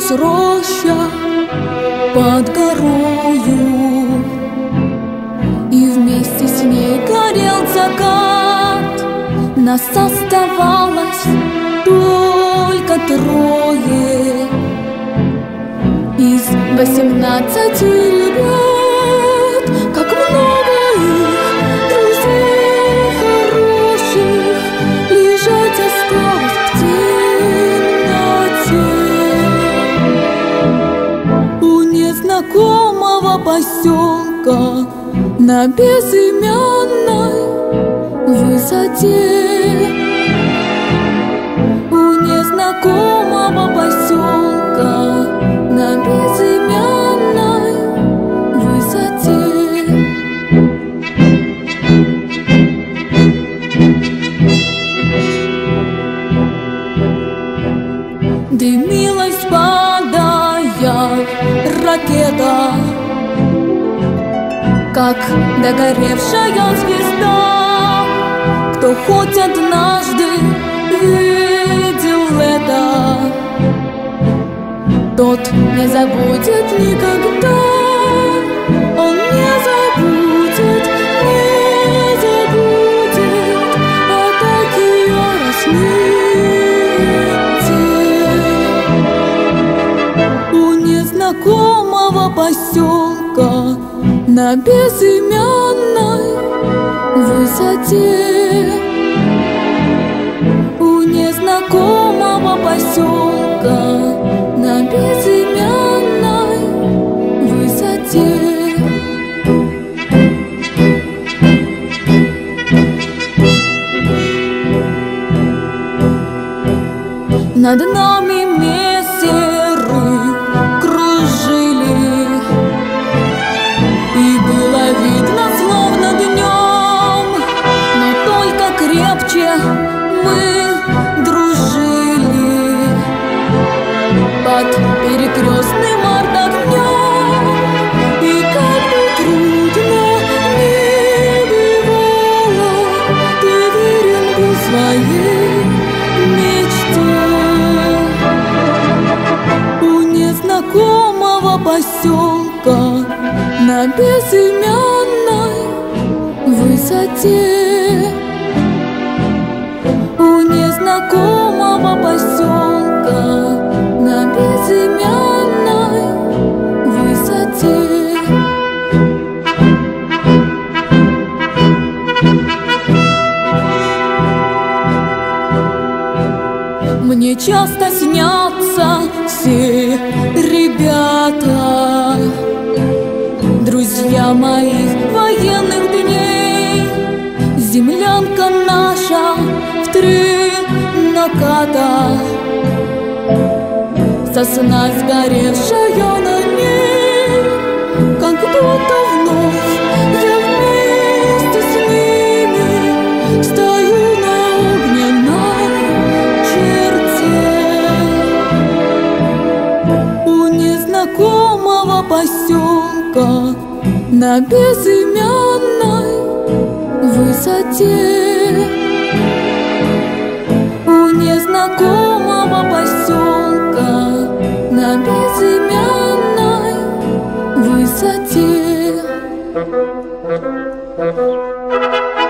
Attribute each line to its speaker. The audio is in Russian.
Speaker 1: Дымилась роща под горою, и вместе с ней горел закат. Нас оставалось только трое из 18 ребят. Как много их, друзей хороших, лежать осталось в темноте. У незнакомого поселка на безымянной высоте. У незнакомого поселка на безымянной высоте. Дымилась, падая ракета, как догоревшая звезда. Кто хоть однажды видел это, тот не забудет никогда. Он не забудет о такой рассвете. У незнакомого поселка на безымянной высоте. У незнакомого поселка на безымянной высоте. Над нами мессеры кружили, и было видно, словно днем, но только крепче мы дружили под перекрестным артогнем. И как бы трудно ни бывало, ты верен был своей мечте. У незнакомого поселка на безымянной высоте. У незнакомого поселка на безымянной высоте. Мне часто снятся все ребята, друзья моих военных дней. Землянка наша в 3 наката, сосна сгоревшая на ней. Как будто вновь я вместе с ними стою на огненной черте. У незнакомого поселка на безымянной высоте. У незнакомого поселка на безымянной высоте.